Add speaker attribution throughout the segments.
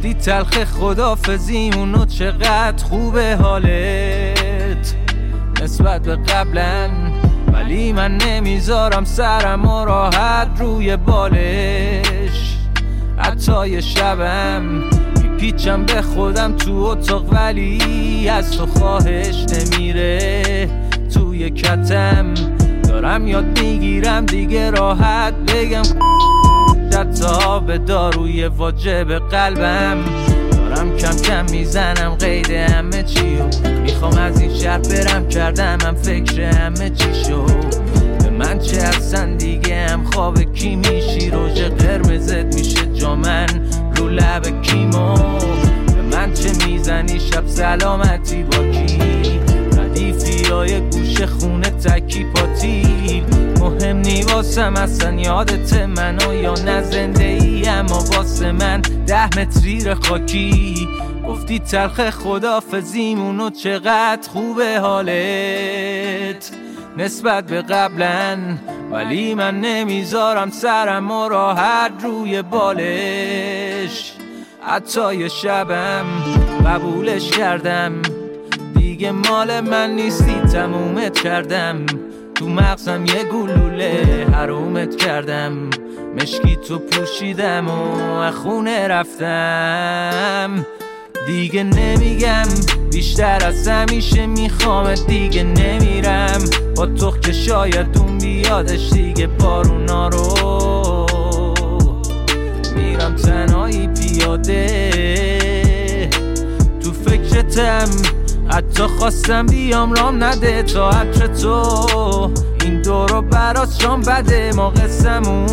Speaker 1: گفتی تلخ خدافزیمونو چقدر خوبه حالت نسبت به قبلا، ولی من نمیذارم سرم و راحت روی بالش. حتی یه شبم میپیچم به خودم تو اتاق، ولی از تو خواهش نمیره توی کتم. دارم یاد میگیرم دیگه راحت بگم حتی به داروی واجب قلبم. دارم کم کم میزنم قید همه چیو، میخوام از این شهر برم، کردم من فکر همه چی شو. به من چه اصلا دیگه هم خواب کی میشی، روژ قرمزت میشه جامن رو لب کیمو. به من چه میزنی شب سلامتی با کی، ردیفی های گوش خونه تکی پاتیل. مهم نی واسم اصلا یادت منو یا نه زنده ای، اما واسه من 10 متر خاکی. گفتی تلخ خدافزیمونو چقدر خوبه حالت نسبت به قبلا، ولی من نمیذارم سرم و راحت روی بالش. حتی یه شبم قبولش کردم، دیگه مال من نیستی تمومت کردم. تو مغزم یه گلوله حرومت کردم، مشکی تو پوشیدم و خونه رفتم. دیگه نمیگم بیشتر از همیشه میخوامت، دیگه نمیرم با تو که شاید اون بیادش دیگه بارونا رو. میرم تنهایی پیاده تو فکرتم، حتی خواستم بیام رام نده تا عطر تو. این دورو برات شام بده، ما قسمون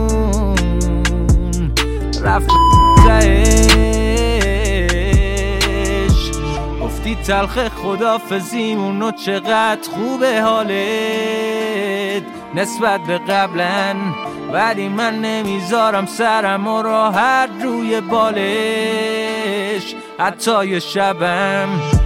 Speaker 1: رفت تهش. گفتی تلخ خدافزیمونو چقدر خوبه حالت نسبت به قبلا، ولی من نمیذارم سرم و راحت روی بالش. حتی یه شبم